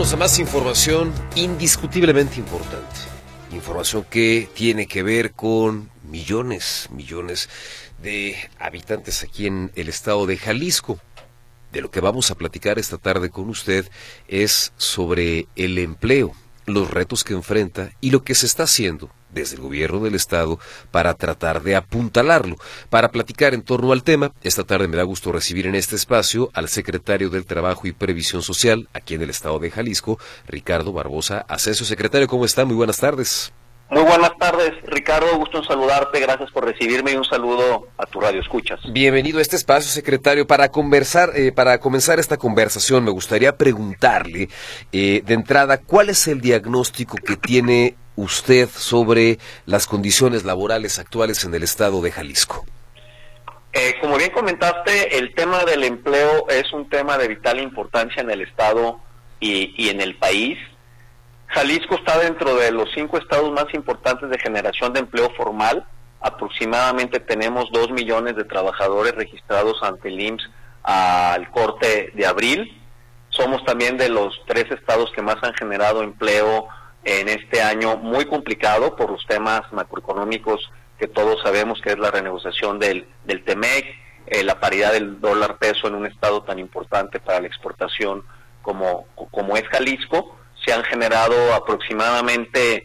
Vamos a más información indiscutiblemente importante. Información que tiene que ver con millones de habitantes aquí en el estado de Jalisco. De lo que vamos a platicar esta tarde con usted es sobre el empleo, los retos que enfrenta y lo que se está haciendo desde el gobierno del estado para tratar de apuntalarlo. Para platicar en torno al tema, esta tarde me da gusto recibir en este espacio al secretario del Trabajo y Previsión Social aquí en el estado de Jalisco, Ricardo Barbosa Asensio. Secretario, ¿cómo está? Muy buenas tardes. Muy buenas tardes, Ricardo, gusto en saludarte, gracias por recibirme y un saludo a tu radio escuchas. Bienvenido a este espacio, secretario. Para comenzar esta conversación, me gustaría preguntarle, de entrada, ¿cuál es el diagnóstico que tiene usted sobre las condiciones laborales actuales en el estado de Jalisco? Como bien comentaste, el tema del empleo es un tema de vital importancia en el estado y en el país. Jalisco está dentro de los 5 estados más importantes de generación de empleo formal. Aproximadamente tenemos 2 millones de trabajadores registrados ante el IMSS al corte de abril. Somos también de los 3 estados que más han generado empleo en este año, muy complicado por los temas macroeconómicos que todos sabemos, que es la renegociación del TEMEC, la paridad del dólar peso en un estado tan importante para la exportación como es Jalisco. Se han generado aproximadamente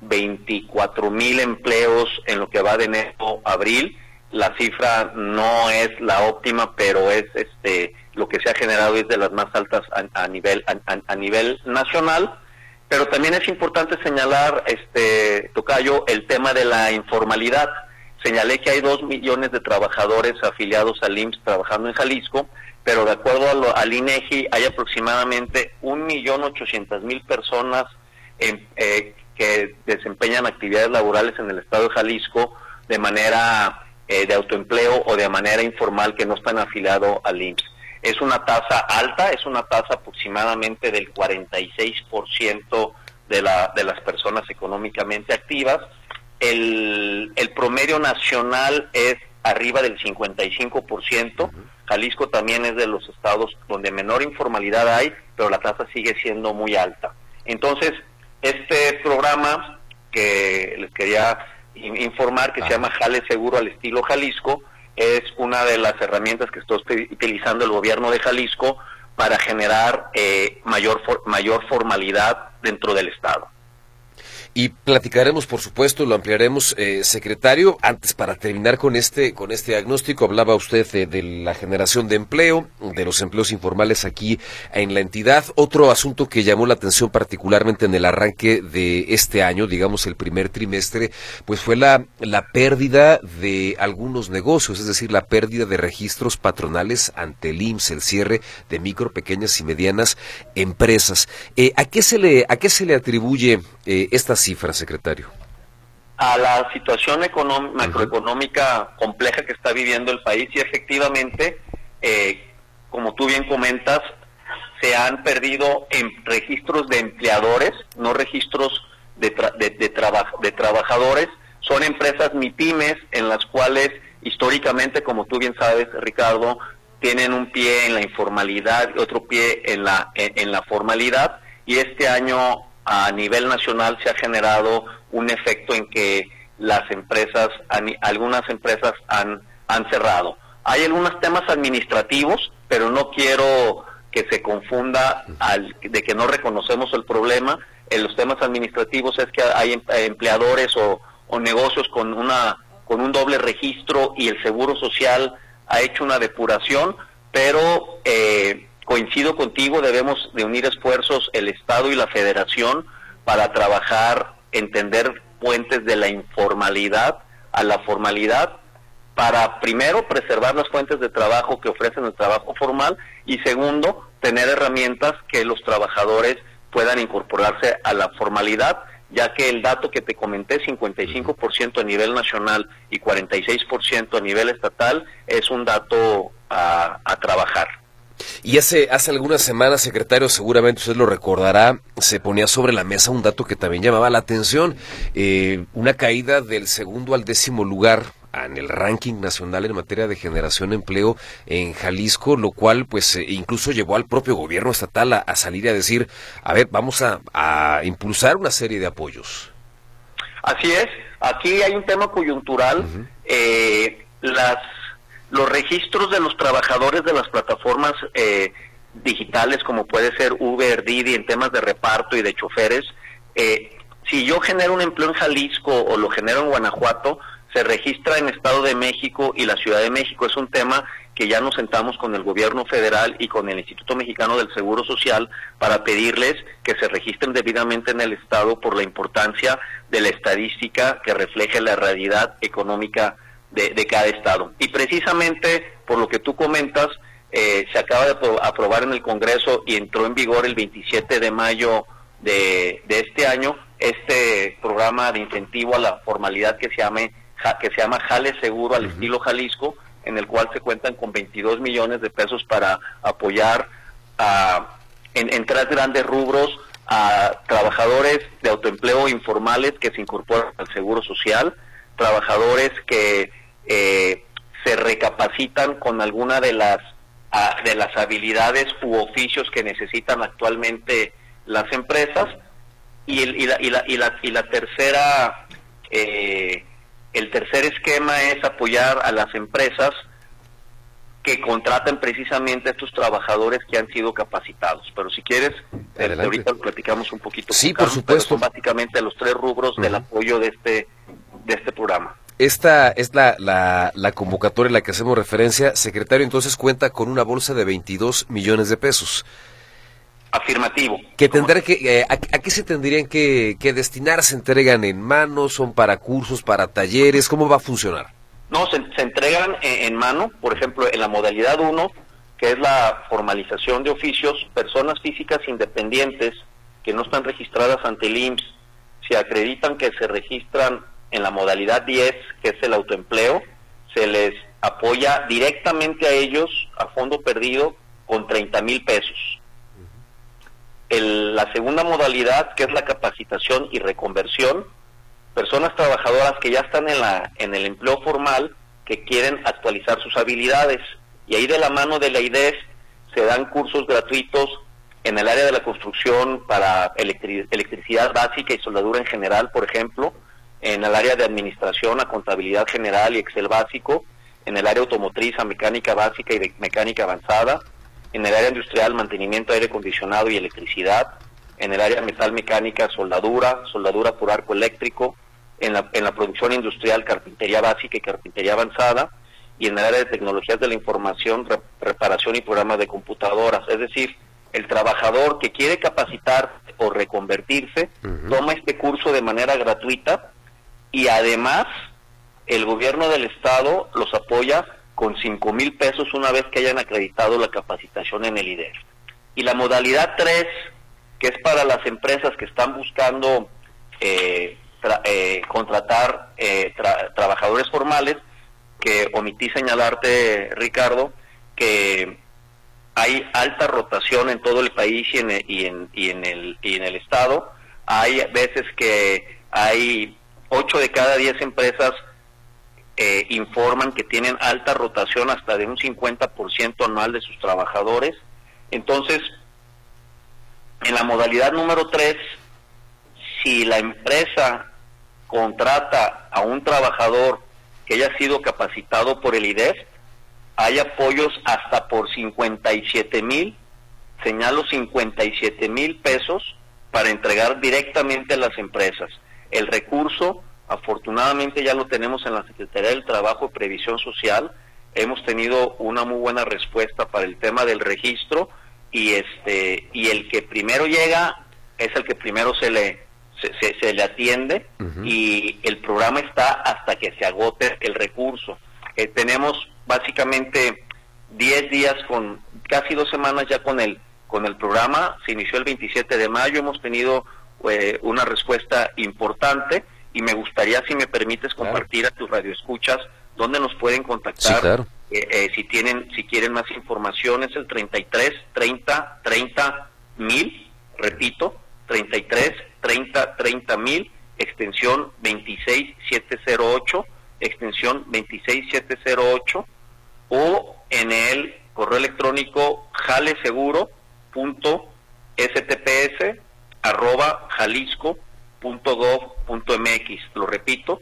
24,000 empleos en lo que va de enero a abril. La cifra no es la óptima, pero es lo que se ha generado es de las más altas a nivel nacional. Pero también es importante señalar, Tocayo, el tema de la informalidad. Señalé que hay 2 millones de trabajadores afiliados al IMSS trabajando en Jalisco, pero de acuerdo al INEGI hay aproximadamente 1,800,000 personas que desempeñan actividades laborales en el estado de Jalisco de manera de autoempleo o de manera informal, que no están afiliados al IMSS. Es una tasa alta, es una tasa aproximadamente del 46% de las personas económicamente activas. El promedio nacional es arriba del 55%. Jalisco también es de los estados donde menor informalidad hay, pero la tasa sigue siendo muy alta. Entonces, este programa que les quería informar, que se llama Jale Seguro al Estilo Jalisco, es una de las herramientas que está utilizando el gobierno de Jalisco para generar mayor formalidad dentro del estado. Y platicaremos, por supuesto, lo ampliaremos, secretario. Antes, para terminar con este diagnóstico, hablaba usted de la generación de empleo, de los empleos informales aquí en la entidad. Otro asunto que llamó la atención particularmente en el arranque de este año, digamos el primer trimestre, pues fue la pérdida de algunos negocios, es decir, la pérdida de registros patronales ante el IMSS, el cierre de micro, pequeñas y medianas empresas. ¿A qué se le atribuye esta cifra, secretario? A la situación macroeconómica compleja que está viviendo el país, y efectivamente, como tú bien comentas, se han perdido registros de empleadores, no registros de trabajadores. Son empresas MIPYMES en las cuales históricamente, como tú bien sabes, Ricardo, tienen un pie en la informalidad y otro pie en la formalidad, y este año a nivel nacional se ha generado un efecto en que algunas empresas han cerrado. Hay algunos temas administrativos, pero no quiero que se confunda de que no reconocemos el problema. En los temas administrativos es que hay empleadores o negocios con un doble registro, y el Seguro Social ha hecho una depuración, pero coincido contigo, debemos de unir esfuerzos el Estado y la Federación para trabajar, entender puentes de la informalidad a la formalidad, para primero preservar las fuentes de trabajo que ofrecen el trabajo formal, y segundo, tener herramientas que los trabajadores puedan incorporarse a la formalidad, ya que el dato que te comenté, 55% a nivel nacional y 46% a nivel estatal, es un dato a trabajar. Y hace algunas semanas, secretario, seguramente usted lo recordará, se ponía sobre la mesa un dato que también llamaba la atención, una caída del 2º al 10º lugar en el ranking nacional en materia de generación de empleo en Jalisco, lo cual pues incluso llevó al propio gobierno estatal a salir a decir, a ver, vamos a impulsar una serie de apoyos. Así es, aquí hay un tema coyuntural. Los registros de los trabajadores de las plataformas digitales, como puede ser Uber, Didi, en temas de reparto y de choferes, si yo genero un empleo en Jalisco o lo genero en Guanajuato, se registra en Estado de México y la Ciudad de México. Es un tema que ya nos sentamos con el gobierno federal y con el Instituto Mexicano del Seguro Social para pedirles que se registren debidamente en el Estado por la importancia de la estadística que refleje la realidad económica de cada Estado. Y precisamente por lo que tú comentas, se acaba de aprobar en el Congreso y entró en vigor el 27 de mayo de este año este programa de incentivo a la formalidad que se llama Jale Seguro al estilo Jalisco, en el cual se cuentan con 22 millones de pesos para apoyar en tres grandes rubros a trabajadores de autoempleo informales que se incorporan al Seguro Social, trabajadores que se recapacitan con alguna de las habilidades u oficios que necesitan actualmente las empresas, y la tercera, el tercer esquema es apoyar a las empresas que contratan precisamente a estos trabajadores que han sido capacitados. Pero si quieres, ahorita lo platicamos un poquito. Sí, por supuesto. Son básicamente los tres rubros del apoyo de este programa. Esta es la convocatoria a la que hacemos referencia. Secretario, entonces cuenta con una bolsa de 22 millones de pesos. Afirmativo. Que tendrá ¿a qué se tendrían que destinar? ¿Se entregan en mano? ¿Son para cursos, para talleres? ¿Cómo va a funcionar? No, se entregan en mano. Por ejemplo, en la modalidad 1, que es la formalización de oficios, personas físicas independientes que no están registradas ante el IMSS, se acreditan que se registran en la modalidad 10, que es el autoempleo, se les apoya directamente a ellos a fondo perdido con 30,000 pesos. La segunda modalidad, que es la capacitación y reconversión, personas trabajadoras que ya están en el empleo formal, que quieren actualizar sus habilidades, y ahí de la mano de la IDES se dan cursos gratuitos en el área de la construcción para electricidad básica y soldadura en general, por ejemplo, en el área de administración a contabilidad general y Excel básico, en el área automotriz a mecánica básica y mecánica avanzada, en el área industrial, mantenimiento, aire acondicionado y electricidad, en el área metal mecánica, soldadura por arco eléctrico, en la producción industrial, carpintería básica y carpintería avanzada, y en el área de tecnologías de la información, reparación y programas de computadoras. Es decir, el trabajador que quiere capacitar o reconvertirse, toma este curso de manera gratuita, y además el gobierno del estado los apoya con 5,000 pesos una vez que hayan acreditado la capacitación en el IDEF. Y la modalidad 3, que es para las empresas que están buscando contratar trabajadores formales, que omití señalarte, Ricardo, que hay alta rotación en todo el país y en el estado. Hay veces que hay 8 de cada 10 empresas informan que tienen alta rotación hasta de un 50% anual de sus trabajadores. Entonces, en la modalidad número 3, si la empresa contrata a un trabajador que haya sido capacitado por el IDEF, hay apoyos hasta por 57,000, señalo 57,000 pesos para entregar directamente a las empresas. El recurso, afortunadamente, ya lo tenemos en la Secretaría del Trabajo y Previsión Social. Hemos tenido una muy buena respuesta para el tema del registro, y el que primero llega es el que primero se le atiende, y el programa está hasta que se agote el recurso. Tenemos básicamente 10 días, con casi 2 semanas ya con el programa. Se inició el 27 de mayo, hemos tenido una respuesta importante, y me gustaría, si me permites, compartir a tus radioescuchas dónde nos pueden contactar. Sí, claro. Si quieren más información, es el 33 30 30 1000, repito, 33 30 30 1000, extensión 26708, extensión 26708, o en el correo electrónico jaleseguro.stps@jalisco.gov.mx. Lo repito,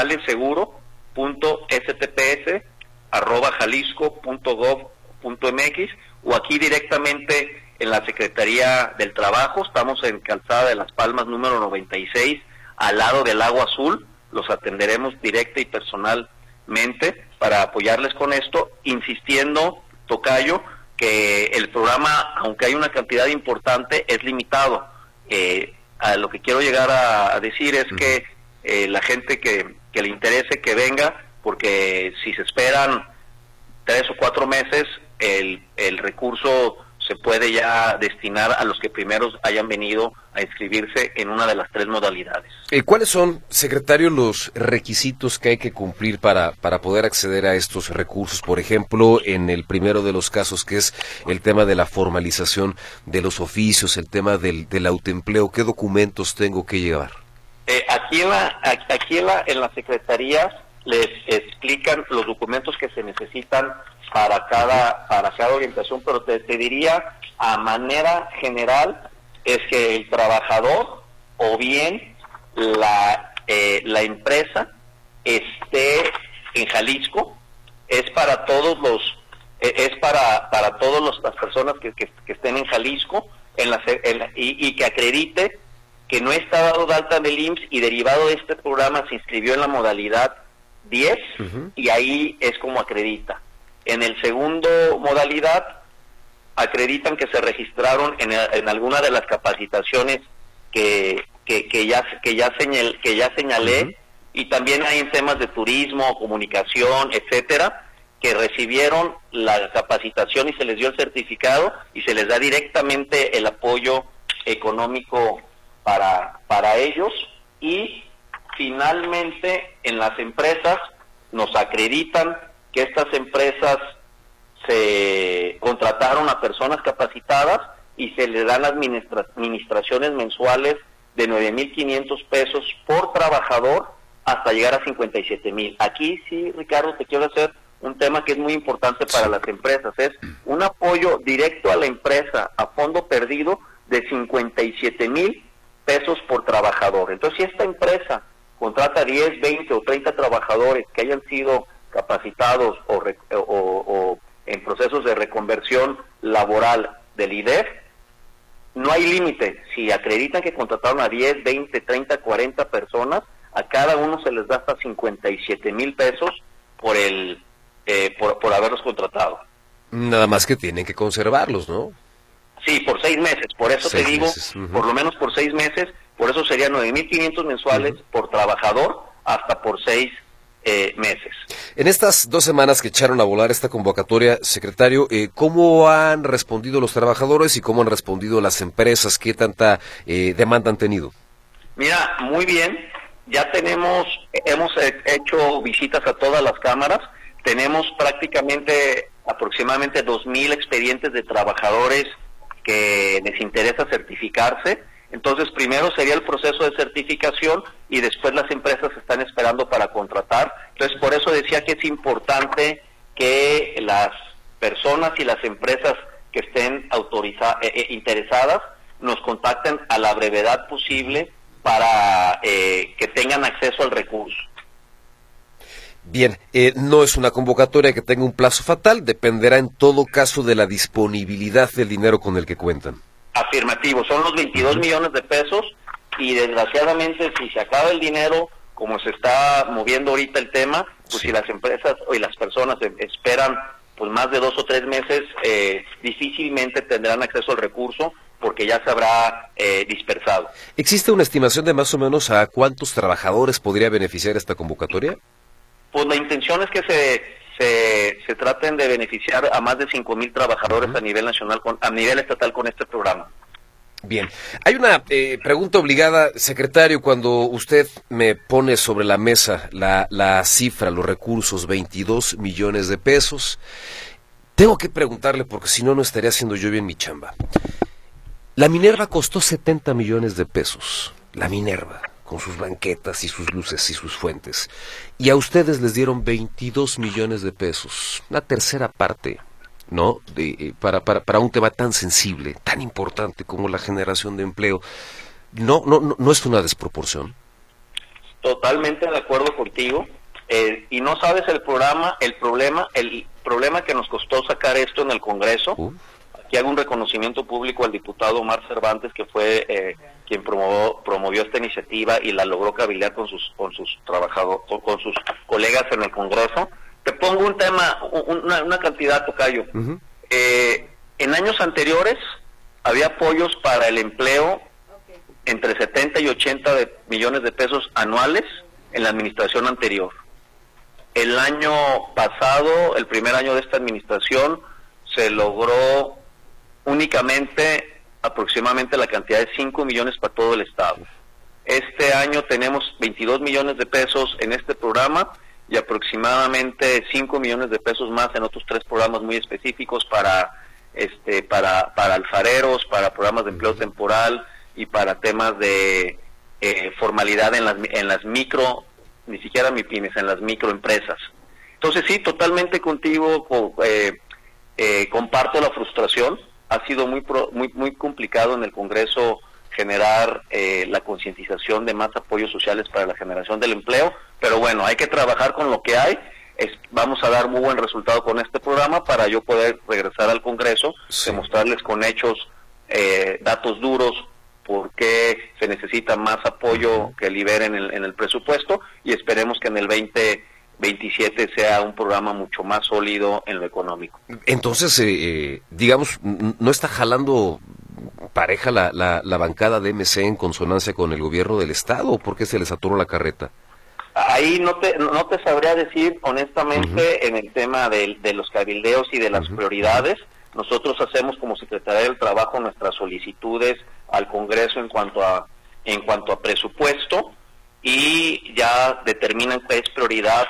jaleseguro.stps@jalisco.gov.mx, o aquí directamente en la Secretaría del Trabajo. Estamos en Calzada de Las Palmas número 96, al lado del Lago Azul. Los atenderemos directa y personalmente para apoyarles con esto, insistiendo, tocayo, que el programa, aunque hay una cantidad importante, es limitado. A lo que quiero llegar a decir es que la gente que le interese que venga, porque si se esperan 3 o 4 meses, el recurso se puede ya destinar a los que primeros hayan venido a inscribirse en una de las 3 modalidades. ¿Cuáles son, secretario, los requisitos que hay que cumplir para poder acceder a estos recursos? Por ejemplo, en el primero de los casos, que es el tema de la formalización de los oficios, el tema del autoempleo, ¿qué documentos tengo que llevar? Aquí en la Secretaría les explican los documentos que se necesitan para cada orientación, pero te diría a manera general es que el trabajador o bien la empresa esté en Jalisco. Es para todos las personas que estén en Jalisco, y que acredite que no está dado de alta del IMSS, y derivado de este programa se inscribió en la modalidad 10, y ahí es como acredita. En el segundo modalidad, acreditan que se registraron en alguna de las capacitaciones que ya señalé, y también hay en temas de turismo, comunicación, etcétera, que recibieron la capacitación y se les dio el certificado y se les da directamente el apoyo económico para ellos. Y finalmente, en las empresas nos acreditan que estas empresas se contrataron a personas capacitadas y se le dan administraciones mensuales de 9,500 pesos por trabajador hasta llegar a 57,000. Aquí sí, Ricardo, te quiero hacer un tema que es muy importante para las empresas. Es un apoyo directo a la empresa a fondo perdido de 57,000 pesos por trabajador. Entonces, si esta empresa contrata 10, 20 o 30 trabajadores que hayan sido capacitados o en procesos de reconversión laboral del IDEF, no hay límite. Si acreditan que contrataron a 10, 20, 30, 40 personas, a cada uno se les da hasta 57,000 pesos por haberlos contratado. Nada más que tienen que conservarlos, ¿no? Sí, por 6 meses. Por eso te digo, por lo menos por 6 meses. Por eso serían 9,500 mensuales por trabajador hasta por 6 meses. En estas 2 semanas que echaron a volar esta convocatoria, secretario, ¿cómo han respondido los trabajadores y cómo han respondido las empresas? ¿Qué tanta demanda han tenido? Mira, muy bien. Ya hemos hecho visitas a todas las cámaras. Tenemos aproximadamente 2,000 expedientes de trabajadores que les interesa certificarse. Entonces, primero sería el proceso de certificación y después las empresas están esperando para contratar. Entonces, por eso decía que es importante que las personas y las empresas que estén interesadas nos contacten a la brevedad posible para que tengan acceso al recurso. Bien, no es una convocatoria que tenga un plazo fatal, dependerá en todo caso de la disponibilidad del dinero con el que cuentan. Afirmativo, son los 22 millones de pesos, y desgraciadamente si se acaba el dinero, como se está moviendo ahorita el tema, pues si las empresas y las personas esperan pues más de 2 o 3 meses, difícilmente tendrán acceso al recurso porque ya se habrá dispersado. ¿Existe una estimación de más o menos a cuántos trabajadores podría beneficiar esta convocatoria? Pues la intención es que se traten de beneficiar a más de 5,000 trabajadores a nivel nacional, a nivel estatal con este programa. Bien, hay una pregunta obligada, secretario, cuando usted me pone sobre la mesa la cifra, los recursos, 22 millones de pesos, tengo que preguntarle porque si no, no estaría haciendo yo bien mi chamba. La Minerva costó 70 millones de pesos, la Minerva con sus banquetas y sus luces y sus fuentes. Y a ustedes les dieron 22 millones de pesos, una tercera parte, ¿no? Para un tema tan sensible, tan importante como la generación de empleo. No es una desproporción. Totalmente de acuerdo contigo. Y no sabes el problema que nos costó sacar esto en el Congreso. Aquí hago un reconocimiento público al diputado Omar Cervantes, que fue quien promovió esta iniciativa y la logró cabildear con sus colegas en el Congreso. Te pongo un tema, una cantidad, tocayo. En años anteriores había apoyos para el empleo entre 70 y 80 millones de pesos anuales en la administración anterior. El año pasado, el primer año de esta administración, se logró únicamente aproximadamente la cantidad de 5 millones para todo el estado. Este año tenemos 22 millones de pesos en este programa y aproximadamente 5 millones de pesos más en otros 3 programas muy específicos para alfareros, para programas de empleo temporal y para temas de formalidad en las micro, ni siquiera MIPYMES, en las microempresas. Entonces sí, totalmente contigo, comparto la frustración. Ha sido muy complicado en el Congreso generar la concientización de más apoyos sociales para la generación del empleo, pero bueno, hay que trabajar con lo que hay. Vamos a dar muy buen resultado con este programa para yo poder regresar al Congreso, demostrarles con hechos, datos duros, por qué se necesita más apoyo que liberen en el presupuesto, y esperemos que en el 2027 sea un programa mucho más sólido en lo económico. Entonces, digamos, ¿no está jalando pareja la bancada de MC en consonancia con el gobierno del Estado, o por qué se les atoró la carreta? Ahí no te sabría decir honestamente en el tema de los cabildeos y de las prioridades. Nosotros hacemos como Secretaría del Trabajo nuestras solicitudes al Congreso en cuanto a presupuesto, y ya determinan qué es prioridad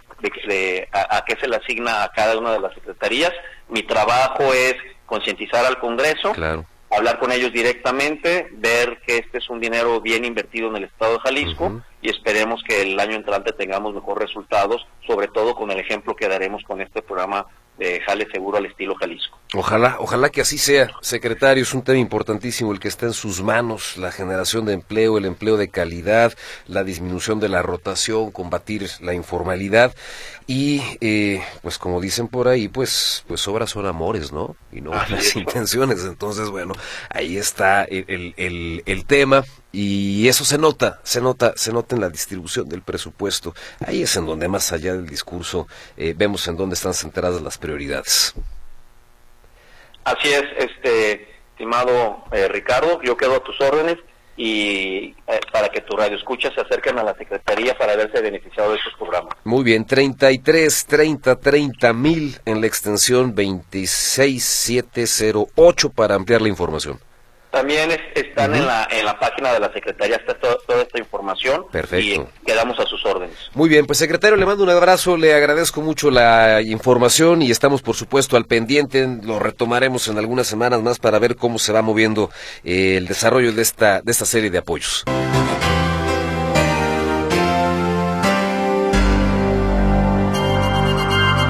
a qué se le asigna a cada una de las secretarías. Mi trabajo es concientizar al Congreso, claro, hablar con ellos directamente, ver que este es un dinero bien invertido en el estado de Jalisco, y esperemos que el año entrante tengamos mejores resultados, sobre todo con el ejemplo que daremos con este programa de Jale Seguro al estilo Jalisco. Ojalá que así sea, secretario. Es un tema importantísimo el que está en sus manos, la generación de empleo, el empleo de calidad, la disminución de la rotación, combatir la informalidad y, pues como dicen por ahí, pues obras son amores, ¿no? Y no las intenciones. Entonces, bueno, ahí está el tema, y eso se nota en la distribución del presupuesto. Ahí es en donde, más allá del discurso, vemos en dónde están centradas las prioridades. Así es, estimado Ricardo, yo quedo a tus órdenes, y para que tu radioescuchas se acerquen a la Secretaría para verse beneficiado de estos programas. Muy bien, 33 30 30 1000 en la extensión 26708 para ampliar la información. También están en la página de la Secretaría, está toda esta información. Perfecto. Y quedamos a sus órdenes. Muy bien, pues secretario, le mando un abrazo, le agradezco mucho la información y estamos por supuesto al pendiente. Lo retomaremos en algunas semanas más para ver cómo se va moviendo el desarrollo de esta serie de apoyos.